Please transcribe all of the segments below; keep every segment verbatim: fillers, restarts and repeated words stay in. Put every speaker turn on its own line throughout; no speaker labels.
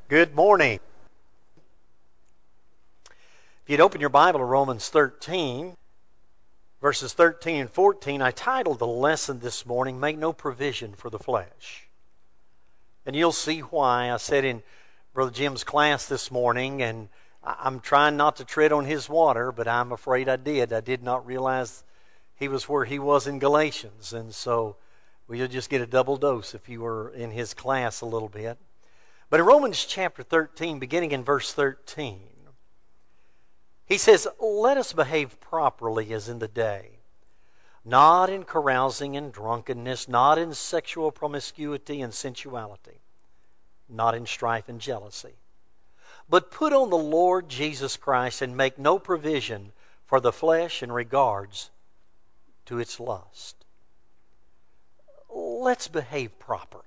Good morning. If you'd open your Bible to Romans thirteen, verses thirteen and fourteen, I titled the lesson this morning, Make No Provision for the Flesh. And you'll see why. I said in Brother Jim's class this morning, and I'm trying not to tread on his water, but I'm afraid I did. I did not realize he was where he was in Galatians. And so we'll just get a double dose if you were in his class a little bit. But in Romans chapter thirteen, beginning in verse thirteen, he says, Let us behave properly as in the day, not in carousing and drunkenness, not in sexual promiscuity and sensuality, not in strife and jealousy, but put on the Lord Jesus Christ and make no provision for the flesh in regards to its lust. Let's behave properly.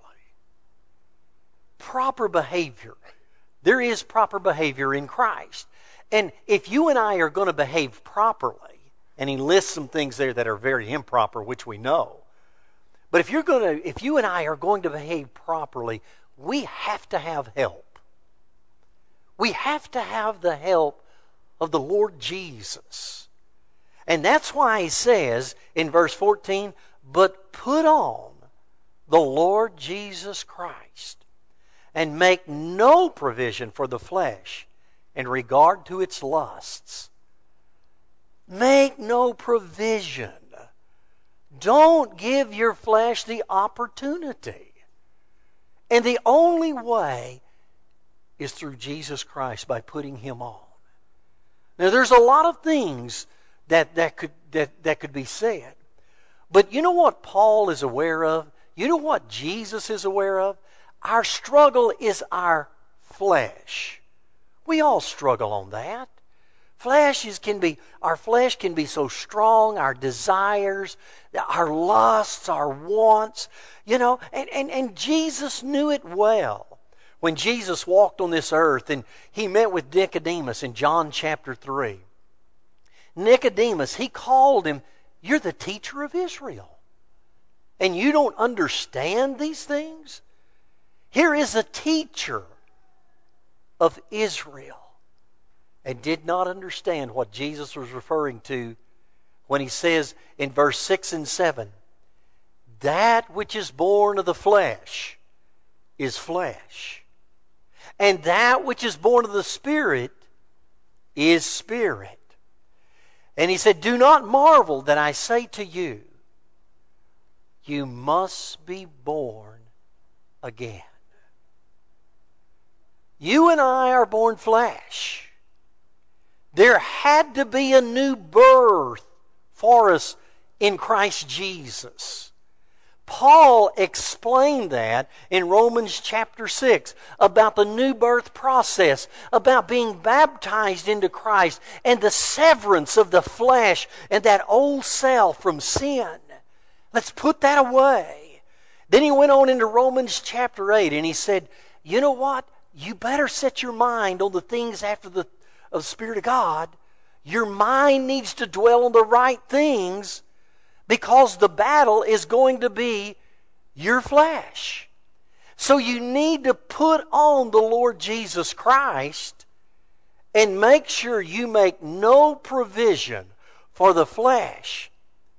Proper behavior. There is proper behavior in Christ. And if you and I are going to behave properly, and he lists some things there that are very improper, which we know, but if you're going to, if you and I are going to behave properly, we have to have help. We have to have the help of the Lord Jesus. And that's why he says in verse fourteen, but put on the Lord Jesus Christ and make no provision for the flesh in regard to its lusts. Make no provision. Don't give your flesh the opportunity. And the only way is through Jesus Christ, by putting Him on. Now there's a lot of things that, that, could, that, that could be said. But you know what Paul is aware of? You know what Jesus is aware of? Our struggle is our flesh. We all struggle on that. Flesh is, can be, our flesh can be so strong, our desires, our lusts, our wants, you know, and, and, and Jesus knew it well. When Jesus walked on this earth and He met with Nicodemus in John chapter three. Nicodemus, He called him, you're the teacher of Israel. And you don't understand these things? Here is a teacher of Israel and did not understand what Jesus was referring to when He says in verse six and seven, that which is born of the flesh is flesh, and that which is born of the Spirit is spirit. And He said, do not marvel that I say to you, you must be born again. You and I are born flesh. There had to be a new birth for us in Christ Jesus. Paul explained that in Romans chapter six about the new birth process, about being baptized into Christ and the severance of the flesh and that old self from sin. Let's put that away. Then he went on into Romans chapter eight and he said, you know what? You better set your mind on the things after the of the Spirit of God. Your mind needs to dwell on the right things because the battle is going to be your flesh. So you need to put on the Lord Jesus Christ and make sure you make no provision for the flesh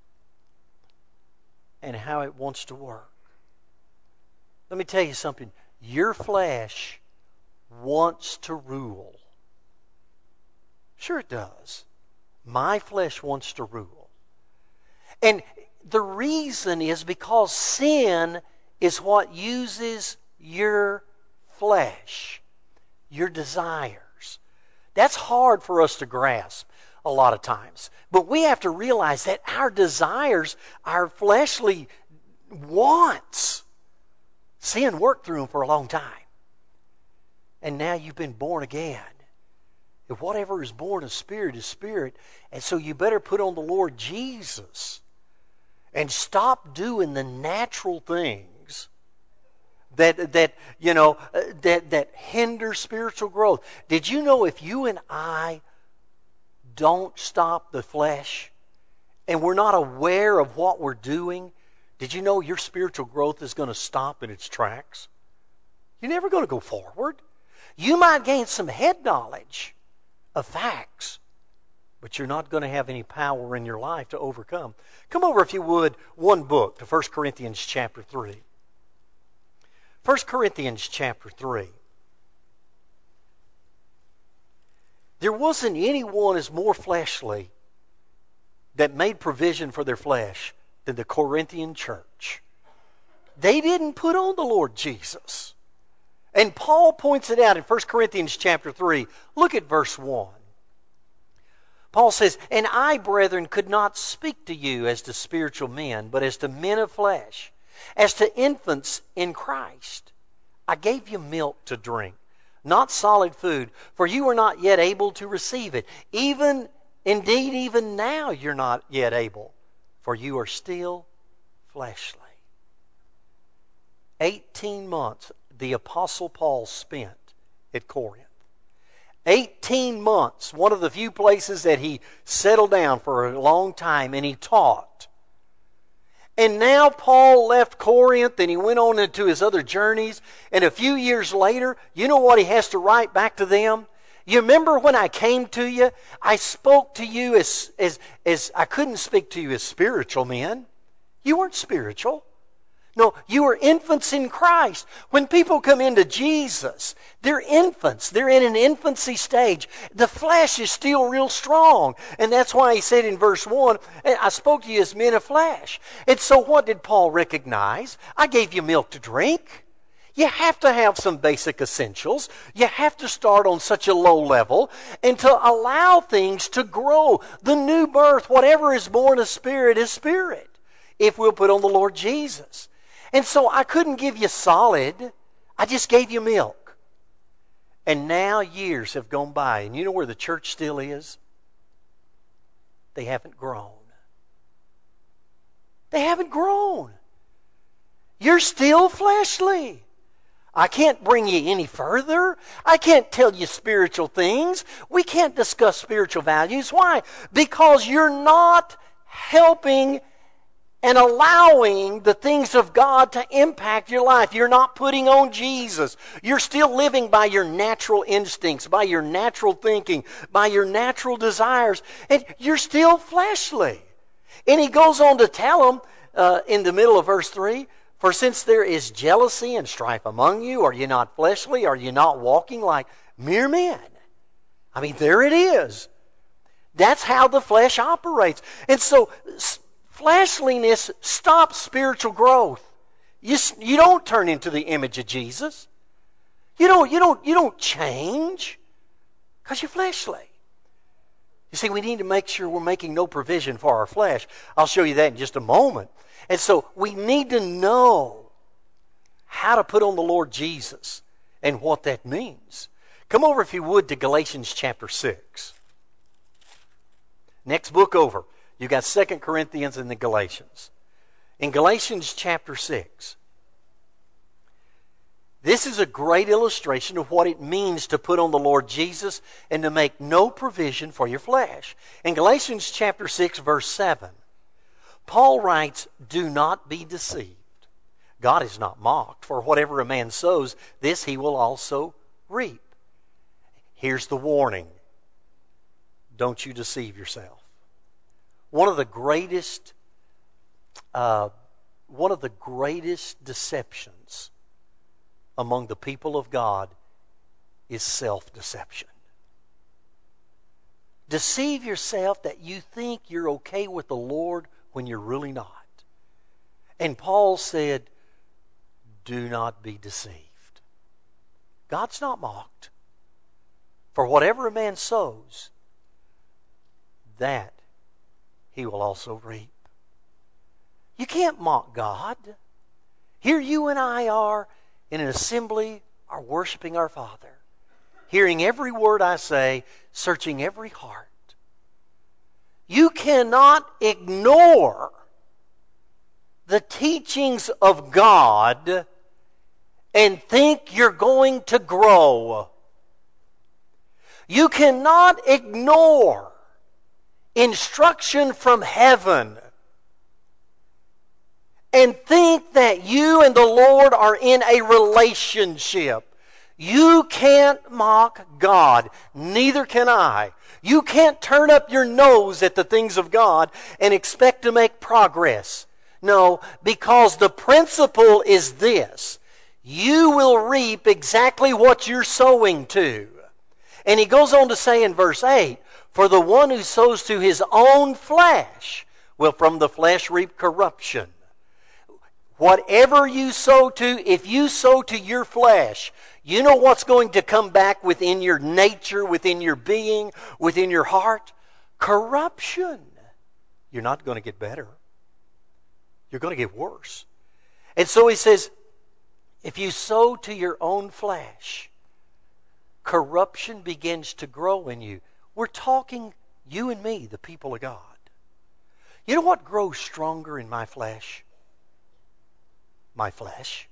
and how it wants to work. Let me tell you something. Your flesh wants to rule. Sure it does. My flesh wants to rule. And the reason is because sin is what uses your flesh, your desires. That's hard for us to grasp a lot of times. But we have to realize that our desires, our fleshly wants, sin worked through them for a long time. And now you've been born again. If whatever is born of spirit is spirit. And so you better put on the Lord Jesus and stop doing the natural things that, that you know, that, that hinder spiritual growth. Did you know if you and I don't stop the flesh and we're not aware of what we're doing, did you know your spiritual growth is going to stop in its tracks? You're never going to go forward. You might gain some head knowledge of facts, but you're not going to have any power in your life to overcome. Come over, if you would, one book to First Corinthians chapter three. First Corinthians chapter three. There wasn't anyone as more fleshly that made provision for their flesh than the Corinthian church. They didn't put on the Lord Jesus. And Paul points it out in First Corinthians chapter three. Look at verse one. Paul says, "And I, brethren, could not speak to you as to spiritual men, but as to men of flesh, as to infants in Christ. I gave you milk to drink, not solid food, for you are not yet able to receive it. Even, indeed, even now you're not yet able, for you are still fleshly." Eighteen months the Apostle Paul spent at Corinth. Eighteen months, one of the few places that he settled down for a long time, and he taught. And now Paul left Corinth and he went on into his other journeys. And a few years later, you know what he has to write back to them? You remember when I came to you, I spoke to you as, as, as I couldn't speak to you as spiritual men. You weren't spiritual. No, you are infants in Christ. When people come into Jesus, they're infants. They're in an infancy stage. The flesh is still real strong. And that's why he said in verse one, I spoke to you as men of flesh. And so what did Paul recognize? I gave you milk to drink. You have to have some basic essentials. You have to start on such a low level and to allow things to grow. The new birth, whatever is born of spirit is spirit, if we'll put on the Lord Jesus. And so I couldn't give you solid. I just gave you milk. And now years have gone by. And you know where the church still is? They haven't grown. They haven't grown. You're still fleshly. I can't bring you any further. I can't tell you spiritual things. We can't discuss spiritual values. Why? Because you're not helping and allowing the things of God to impact your life. You're not putting on Jesus. You're still living by your natural instincts, by your natural thinking, by your natural desires. And you're still fleshly. And he goes on to tell them uh, in the middle of verse three, "For since there is jealousy and strife among you, are you not fleshly? Are you not walking like mere men?" I mean, there it is. That's how the flesh operates. And so fleshliness stops spiritual growth. You, you don't turn into the image of Jesus. You don't, you don't, you don't change because you're fleshly. You see, we need to make sure we're making no provision for our flesh. I'll show you that in just a moment. And so we need to know how to put on the Lord Jesus and what that means. Come over, if you would, to Galatians chapter six. Next book over. You got Second Corinthians and the Galatians. In Galatians chapter six, this is a great illustration of what it means to put on the Lord Jesus and to make no provision for your flesh. In Galatians chapter six, verse seven, Paul writes, "Do not be deceived. God is not mocked, for whatever a man sows, this he will also reap." Here's the warning. Don't you deceive yourself. One of the greatest, uh, one of the greatest deceptions among the people of God is self-deception. Deceive yourself that you think you're okay with the Lord when you're really not. And Paul said, do not be deceived. God's not mocked. For whatever a man sows, that he will also reap. You can't mock God. Here you and I are in an assembly, are worshiping our Father, hearing every word I say, searching every heart. You cannot ignore the teachings of God and think you're going to grow. You cannot ignore instruction from heaven and think that you and the Lord are in a relationship. You can't mock God. Neither can I. You can't turn up your nose at the things of God and expect to make progress. No, because the principle is this. You will reap exactly what you're sowing to. And he goes on to say in verse eight, for the one who sows to his own flesh will from the flesh reap corruption. Whatever you sow to, if you sow to your flesh, you know what's going to come back within your nature, within your being, within your heart? Corruption. You're not going to get better. You're going to get worse. And so he says, if you sow to your own flesh, corruption begins to grow in you. We're talking you and me, the people of God. You know what grows stronger in my flesh? My flesh.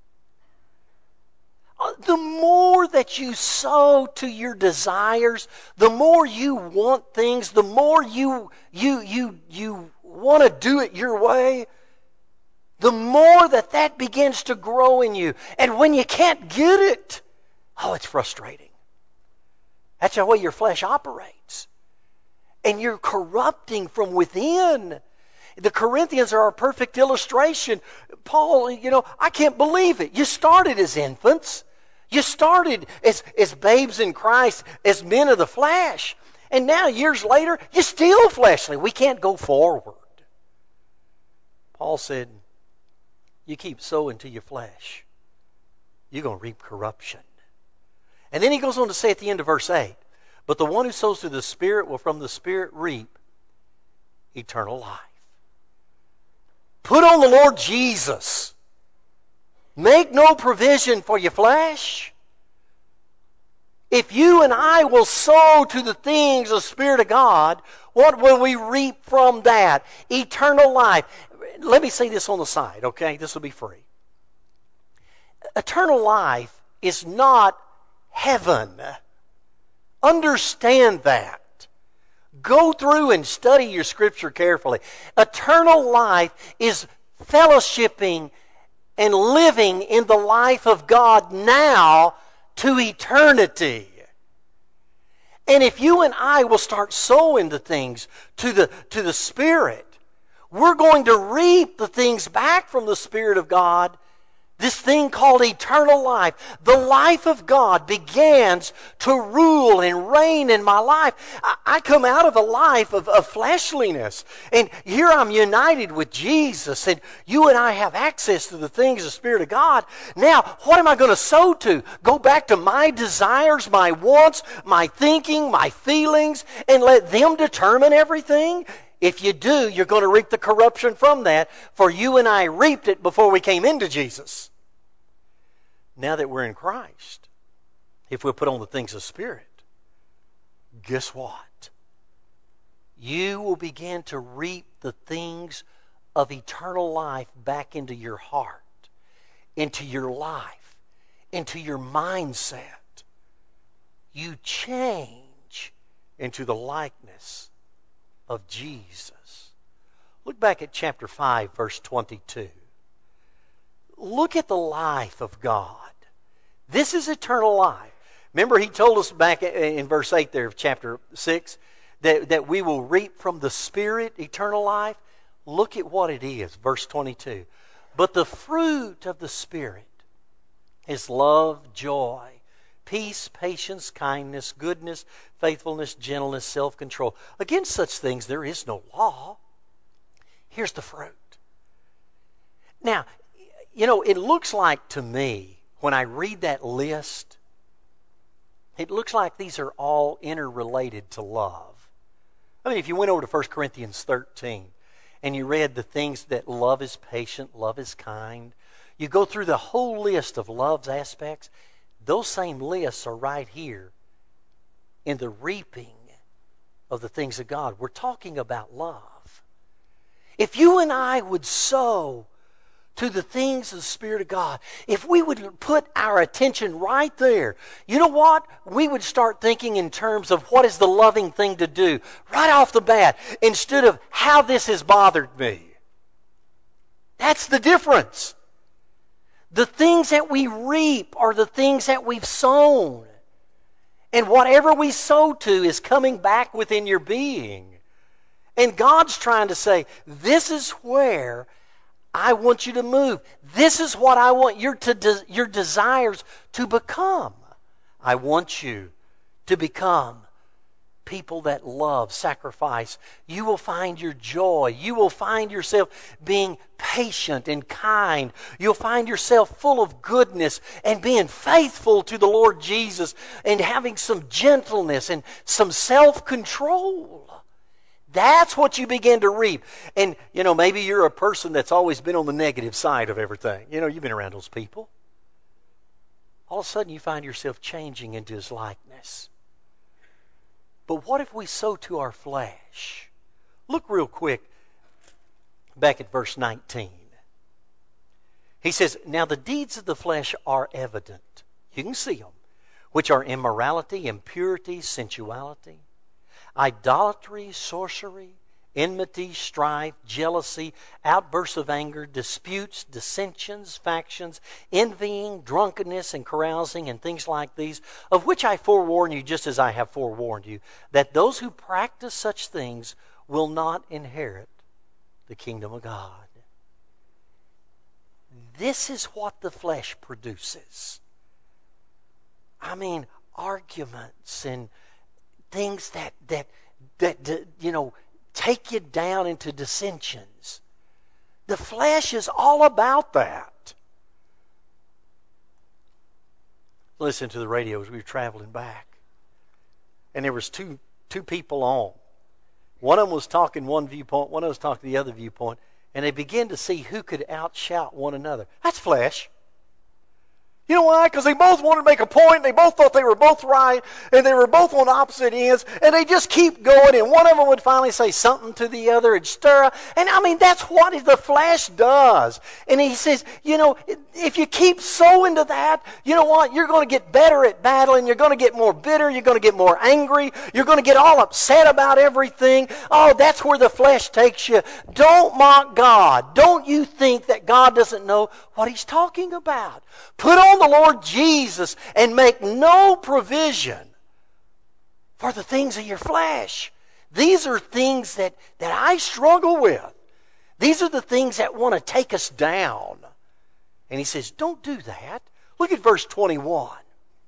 The more that you sow to your desires, the more you want things, the more you you you you want to do it your way, the more that that begins to grow in you. And when you can't get it, oh, it's frustrating. That's the way your flesh operates. And you're corrupting from within. The Corinthians are a perfect illustration. Paul, you know, I can't believe it. You started as infants. You started as, as babes in Christ, as men of the flesh. And now, years later, you're still fleshly. We can't go forward. Paul said, you keep sowing to your flesh, you're going to reap corruption. And then he goes on to say at the end of verse eight, but the one who sows to the Spirit will from the Spirit reap eternal life. Put on the Lord Jesus. Make no provision for your flesh. If you and I will sow to the things of the Spirit of God, what will we reap from that? Eternal life. Let me say this on the side, okay? This will be free. Eternal life is not heaven. Understand that. Go through and study your Scripture carefully. Eternal life is fellowshipping and living in the life of God now to eternity. And if you and I will start sowing the things to the, to the Spirit, we're going to reap the things back from the Spirit of God. This thing called eternal life. The life of God begins to rule and reign in my life. I, I come out of a life of, of fleshliness. And here I'm united with Jesus. And you and I have access to the things of the Spirit of God. Now, what am I going to sow to? Go back to my desires, my wants, my thinking, my feelings, and let them determine everything? If you do, you're going to reap the corruption from that, for you and I reaped it before we came into Jesus. Now that we're in Christ, if we put on the things of Spirit, guess what? You will begin to reap the things of eternal life back into your heart, into your life, into your mindset. You change into the likeness of Jesus. Look back at chapter five, verse twenty-two. Look at the life of God. This is eternal life. Remember, he told us back in verse eight there of chapter six that, that we will reap from the Spirit eternal life. Look at what it is, verse twenty-two. But the fruit of the Spirit is love, joy, peace, patience, kindness, goodness, faithfulness, gentleness, self-control. Against such things there is no law. Here's the fruit. Now, you know, it looks like to me, when I read that list, it looks like these are all interrelated to love. I mean, if you went over to First Corinthians thirteen and you read the things that love is patient, love is kind, you go through the whole list of love's aspects, those same lists are right here in the reaping of the things of God. We're talking about love. If you and I would sow to the things of the Spirit of God, if we would put our attention right there, you know what? We would start thinking in terms of what is the loving thing to do right off the bat instead of how this has bothered me. That's the difference. The things that we reap are the things that we've sown. And whatever we sow to is coming back within your being. And God's trying to say, this is where I want you to move. This is what I want your, to de- your desires to become. I want you to become people that love, sacrifice. You will find your joy. You will find yourself being patient and kind. You'll find yourself full of goodness and being faithful to the Lord Jesus and having some gentleness and some self-control. That's what you begin to reap. And, you know, maybe you're a person that's always been on the negative side of everything. You know, you've been around those people. All of a sudden you find yourself changing into His likeness. But what if we sow to our flesh? Look real quick back at verse nineteen. He says, now the deeds of the flesh are evident. You can see them. Which are immorality, impurity, sensuality, idolatry, sorcery, enmity, strife, jealousy, outbursts of anger, disputes, dissensions, factions, envying, drunkenness, and carousing, and things like these, of which I forewarn you, just as I have forewarned you, that those who practice such things will not inherit the kingdom of God. This is what the flesh produces. I mean, arguments and things that, that, that, you know, take you down into dissensions. The flesh is all about that. Listen to the radio as we were traveling back. And there was two two people on. One of them was talking one viewpoint, one of them was talking the other viewpoint, and they began to see who could outshout one another. That's flesh. You know why? Because they both wanted to make a point, and they both thought they were both right, and they were both on opposite ends, and they just keep going, and one of them would finally say something to the other and stir up. And I mean, that's what the flesh does. And he says, you know, if you keep sowing to that, you know what? You're going to get better at battling. You're going to get more bitter. You're going to get more angry. You're going to get all upset about everything. Oh, that's where the flesh takes you. Don't mock God. Don't you think that God doesn't know what He's talking about. Put on the Lord Jesus and make no provision for the things of your flesh. These are things that, that I struggle with. These are the things that want to take us down. And he says, don't do that. Look at verse twenty-one.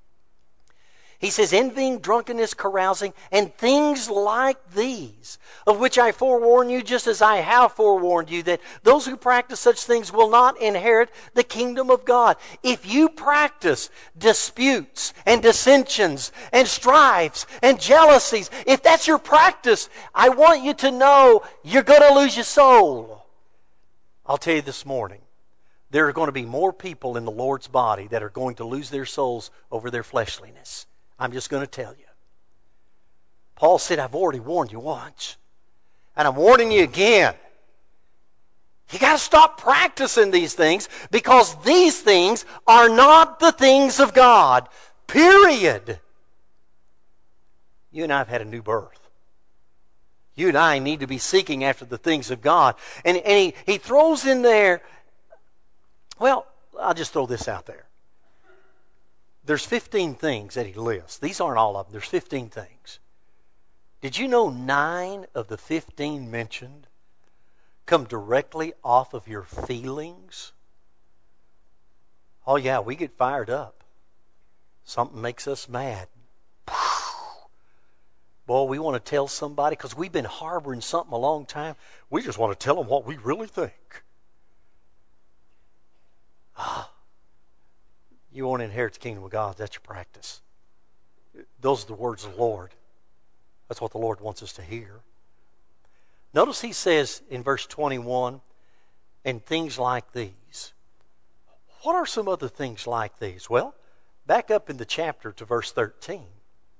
He says, envying, drunkenness, carousing, and things like these, of which I forewarn you, just as I have forewarned you, that those who practice such things will not inherit the kingdom of God. If you practice disputes and dissensions and strifes and jealousies, if that's your practice, I want you to know you're going to lose your soul. I'll tell you this morning, there are going to be more people in the Lord's body that are going to lose their souls over their fleshliness. I'm just going to tell you. Paul said, I've already warned you once. And I'm warning you again. You got to stop practicing these things because these things are not the things of God. Period. You and I have had a new birth. You and I need to be seeking after the things of God. And, and he, he throws in there, well, I'll just throw this out there. There's fifteen things that he lists. These aren't all of them. There's fifteen things. Did you know nine of the fifteen mentioned come directly off of your feelings? Oh yeah, we get fired up. Something makes us mad. Boy, we want to tell somebody because we've been harboring something a long time. We just want to tell them what we really think. Ah. You want to inherit the kingdom of God. That's your practice. Those are the words of the Lord. That's what the Lord wants us to hear. Notice he says in verse twenty-one, and things like these. What are some other things like these? Well, back up in the chapter to verse thirteen.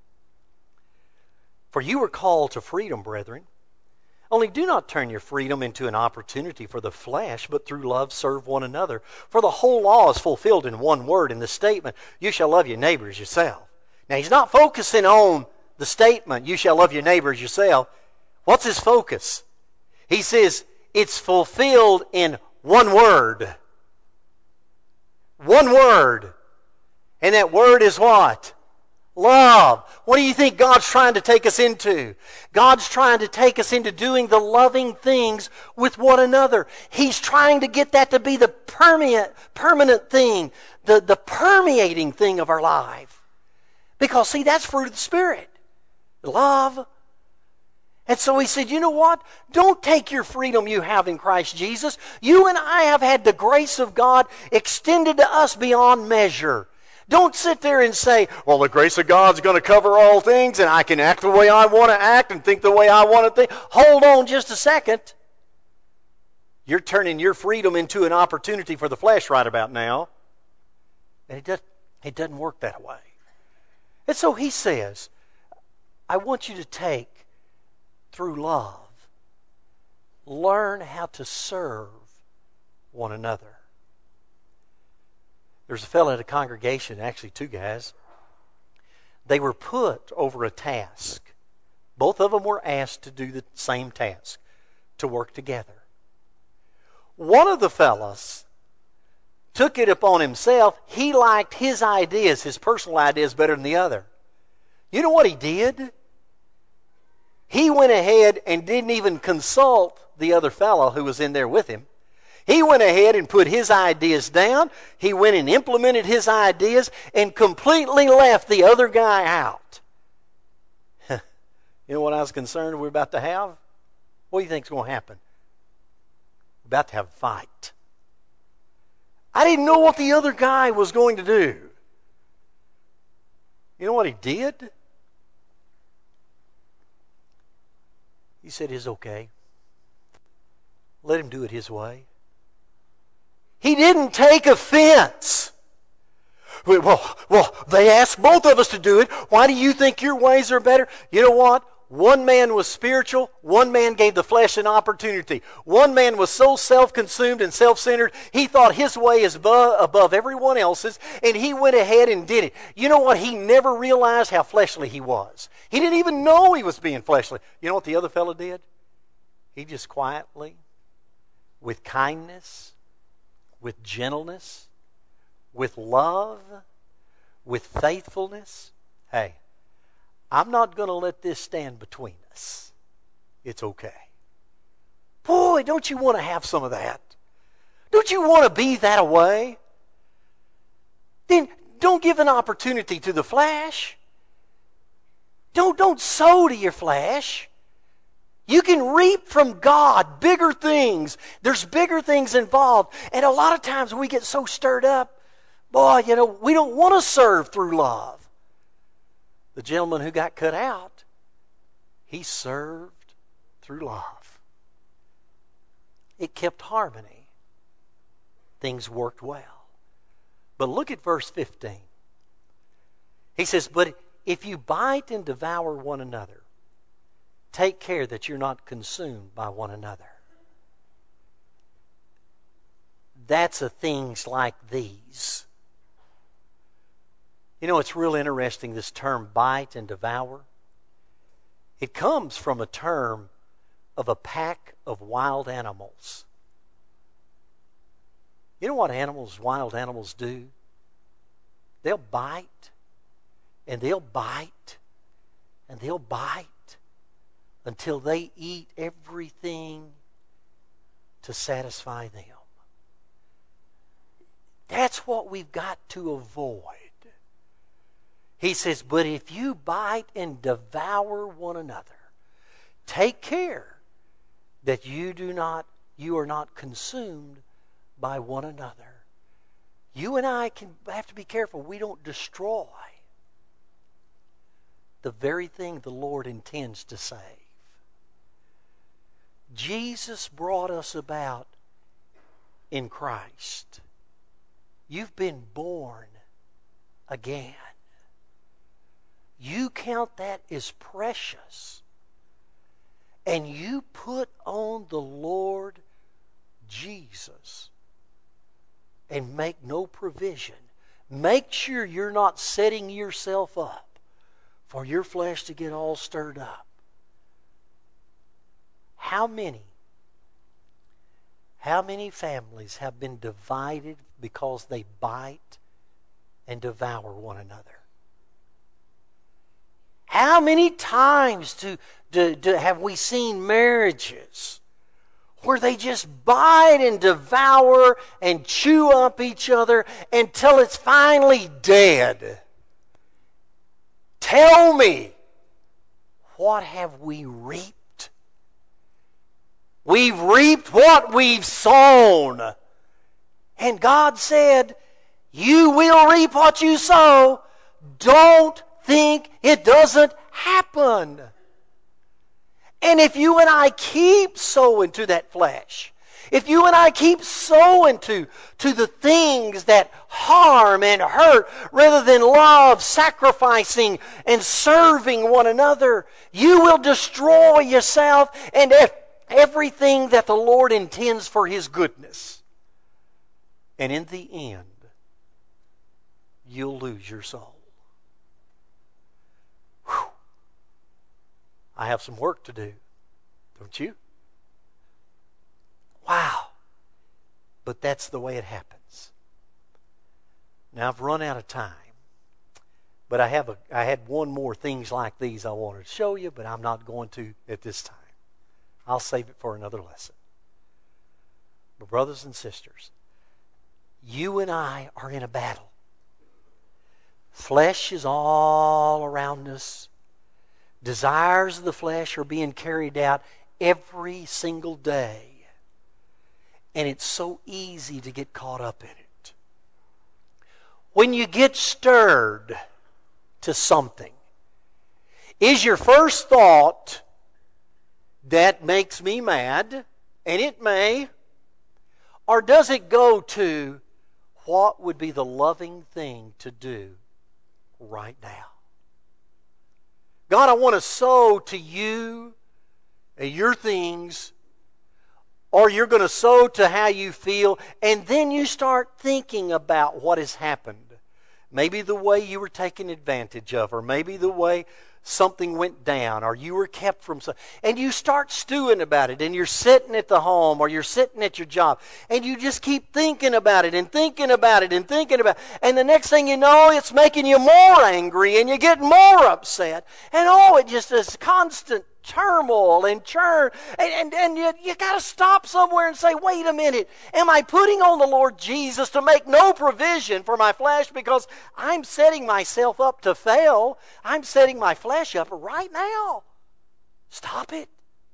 For you were called to freedom, brethren. Only do not turn your freedom into an opportunity for the flesh, but through love serve one another. For the whole law is fulfilled in one word, in the statement, you shall love your neighbor as yourself. Now, he's not focusing on the statement, you shall love your neighbor as yourself. What's his focus? He says, it's fulfilled in one word. One word. And that word is what? Love. What do you think God's trying to take us into? God's trying to take us into doing the loving things with one another. He's trying to get that to be the permeate, permanent thing, the, the permeating thing of our life. Because, see, that's fruit of the Spirit. Love. And so he said, you know what? Don't take your freedom you have in Christ Jesus. You and I have had the grace of God extended to us beyond measure. Don't sit there and say, well, the grace of God's going to cover all things and I can act the way I want to act and think the way I want to think. Hold on just a second. You're turning your freedom into an opportunity for the flesh right about now. And it doesn't, it doesn't work that way. And so he says, I want you to take, through love, learn how to serve one another. There's a fellow at a congregation, actually two guys. They were put over a task. Both of them were asked to do the same task, to work together. One of the fellows took it upon himself. He liked his ideas, his personal ideas, better than the other. You know what he did? He went ahead and didn't even consult the other fellow who was in there with him. He went ahead and put his ideas down. He went and implemented his ideas and completely left the other guy out. You know what I was concerned we're about to have? What do you think is going to happen? We're about to have a fight. I didn't know what the other guy was going to do. You know what he did? He said, it's okay. Let him do it his way. He didn't take offense. Well, well, they asked both of us to do it. Why do you think your ways are better? You know what? One man was spiritual. One man gave the flesh an opportunity. One man was so self-consumed and self-centered, he thought his way is above, above everyone else's, and he went ahead and did it. You know what? He never realized how fleshly he was. He didn't even know he was being fleshly. You know what the other fellow did? He just quietly, with kindness, with gentleness, with love, with faithfulness. Hey, I'm not going to let this stand between us. It's okay. Boy, don't you want to have some of that? Don't you want to be that way? Then don't give an opportunity to the flesh. Don't, don't sow to your flesh. You can reap from God bigger things. There's bigger things involved. And a lot of times we get so stirred up, boy, you know, we don't want to serve through love. The gentleman who got cut out, he served through love. It kept harmony. Things worked well. But look at verse fifteen. He says, but if you bite and devour one another, take care that you're not consumed by one another. That's a things like these. You know, it's real interesting, this term bite and devour. It comes from a term of a pack of wild animals. You know what animals, wild animals do? They'll bite, and they'll bite, and they'll bite until they eat everything to satisfy them. That's what we've got to avoid. He says, but if you bite and devour one another, take care that you do not, you are not consumed by one another. You and I can have to be careful we don't destroy the very thing the Lord intends to save. Jesus brought us about in Christ. You've been born again. You count that as precious. And you put on the Lord Jesus and make no provision. Make sure you're not setting yourself up for your flesh to get all stirred up. How many, how many families have been divided because they bite and devour one another. How many times do, do, do have we seen marriages where they just bite and devour and chew up each other until it's finally dead? Tell me, what have we reaped? We've reaped what we've sown. And God said, you will reap what you sow. Don't think it doesn't happen. And if you and I keep sowing to that flesh, if you and I keep sowing to, to the things that harm and hurt rather than love, sacrificing, and serving one another, you will destroy yourself and everything that the Lord intends for His goodness. And in the end, you'll lose your soul. Whew. I have some work to do, don't you? Wow. But that's the way it happens. Now I've run out of time. But I have a I had one more things like these I wanted to show you, but I'm not going to at this time. I'll save it for another lesson. But brothers and sisters, you and I are in a battle. Flesh is all around us. Desires of the flesh are being carried out every single day. And it's so easy to get caught up in it. When you get stirred to something, is your first thought, that makes me mad, and it may, or does it go to, what would be the loving thing to do right now? God, I want to sow to you and your things, or you're going to sow to how you feel, and then you start thinking about what has happened. Maybe the way you were taken advantage of, or maybe the way something went down, or you were kept from something. And you start stewing about it, and you're sitting at the home, or you're sitting at your job, and you just keep thinking about it, and thinking about it, and thinking about it. And the next thing you know, it's making you more angry, and you get more upset. And oh, it just is constant turmoil and churn. And, and, and you, you got to stop somewhere and say, wait a minute, am I putting on the Lord Jesus to make no provision for my flesh because I'm setting myself up to fail? I'm setting my flesh up right now. Stop it.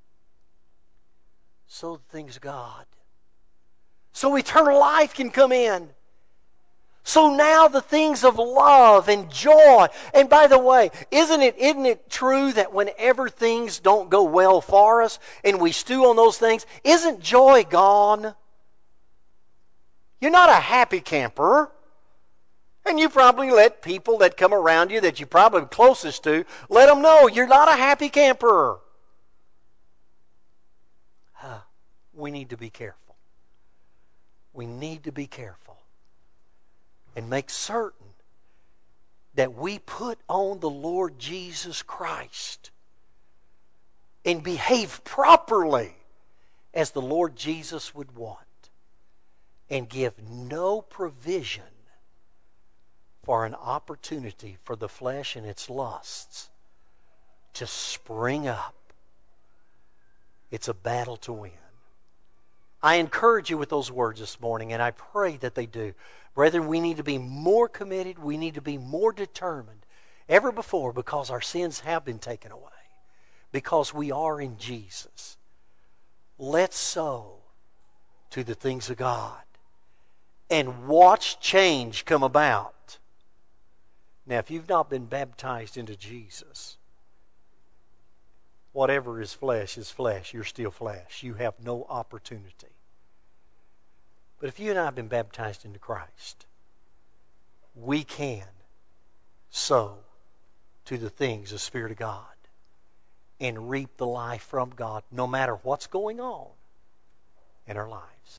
So the things of God, so eternal life can come in. So now the things of love and joy. And by the way, isn't it, isn't it true that whenever things don't go well for us and we stew on those things, isn't joy gone? You're not a happy camper. And you probably let people that come around you that you're probably closest to, let them know you're not a happy camper. Huh. We need to be careful. We need to be careful. And make certain that we put on the Lord Jesus Christ and behave properly as the Lord Jesus would want, and give no provision for an opportunity for the flesh and its lusts to spring up. It's a battle to win. I encourage you with those words this morning, and I pray that they do. Brethren, we need to be more committed. We need to be more determined ever before, because our sins have been taken away, because we are in Jesus. Let's sow to the things of God and watch change come about. Now, if you've not been baptized into Jesus, whatever is flesh is flesh. You're still flesh. You have no opportunity. But if you and I have been baptized into Christ, we can sow to the things of the Spirit of God and reap the life from God, no matter what's going on in our lives.